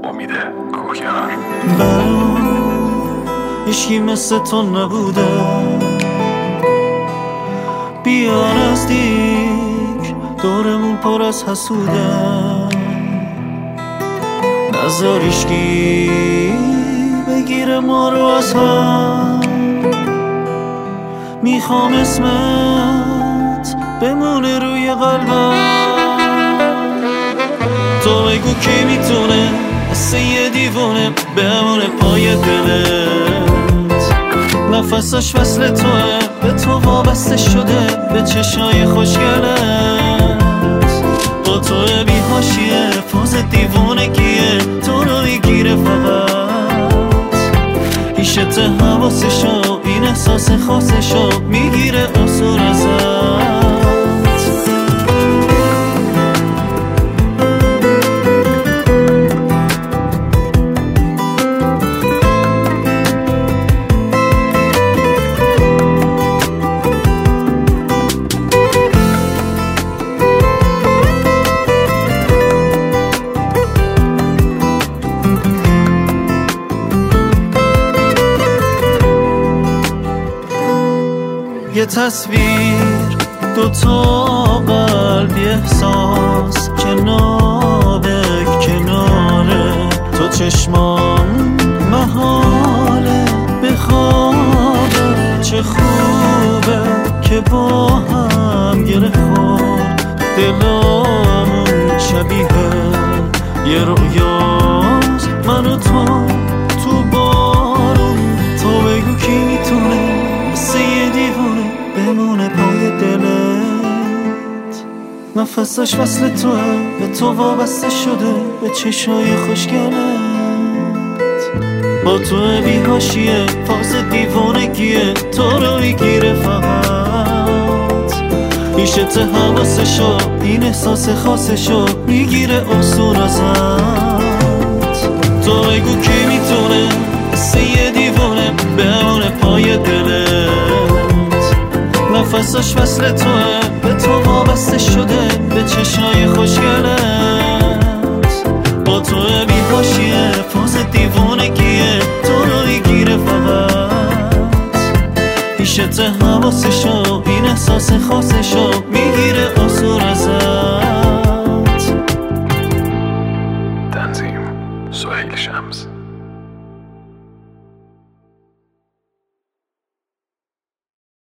امید کوهیان. هیچکی مثل تو نبوده، بیا نزدیک، دورمون پر از حسوده، نذار هیچکی بگیره ما رو از هم. میخوام اسمت بمونه روی قلبم، تو بگو کی میتونه مثل یه دیوونه بمونه پای دلت. نفسش وصل توه، به تو وابسته شده، به چشای خوشگلت. با تو بی حاشیه فاز دیوونگیه، تو رو میگیره فقط هیشت حواسشو، این احساس خاصشو میگیره اصور ازت. یه تصویر، دوتا قلب، یه احساس کناره کناره. تو چشمام محاله بخوابه، چه خوبه که با هم گره خورد دلامون. شبیه یه رویاست من و تو بارون. تو بگو کی میتونه مثل یه دیوونه بمونه پای دلت. نفسش وصل توه، به تو وابسته شده، به چشای خوشگلت. با تو بی حاشیه فاز دیوونگیه، تو رو میگیره فقط هیشت حواسشو، این احساس خاصشو میگیره اصور ازت. تو بگو کی میتونه مثل یه دیوونه بمونه پای دلت. نفسش وصل توه، به تو وابسته شده، به چشای خوشگلت. با تو بی حاشیه فاز دیوونگیه، تو رو میگیره فقط هیشت حواسشو، این احساس خاصشو